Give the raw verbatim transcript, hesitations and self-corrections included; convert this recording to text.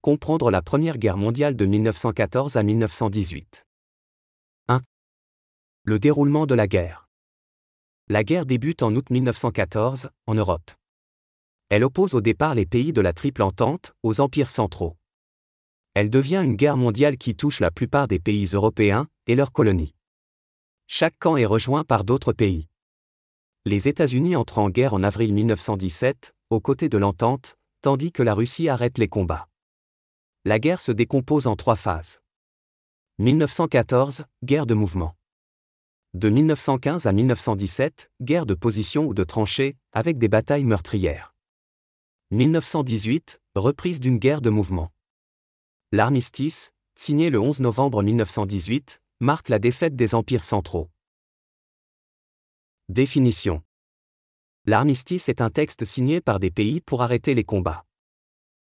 Comprendre la Première Guerre mondiale de mille neuf cent quatorze à mille neuf cent dix-huit. un. Le déroulement de la guerre. La guerre débute en août mille neuf cent quatorze, en Europe. Elle oppose au départ les pays de la Triple Entente aux empires centraux. Elle devient une guerre mondiale qui touche la plupart des pays européens et leurs colonies. Chaque camp est rejoint par d'autres pays. Les États-Unis entrent en guerre en avril mille neuf cent dix-sept, aux côtés de l'Entente, tandis que la Russie arrête les combats. La guerre se décompose en trois phases. mille neuf cent quatorze, guerre de mouvement. De mille neuf cent quinze à mille neuf cent dix-sept, guerre de position ou de tranchées, avec des batailles meurtrières. mille neuf cent dix-huit, reprise d'une guerre de mouvement. L'armistice, signé le onze novembre mille neuf cent dix-huit, marque la défaite des empires centraux. Définition. L'armistice est un texte signé par des pays pour arrêter les combats.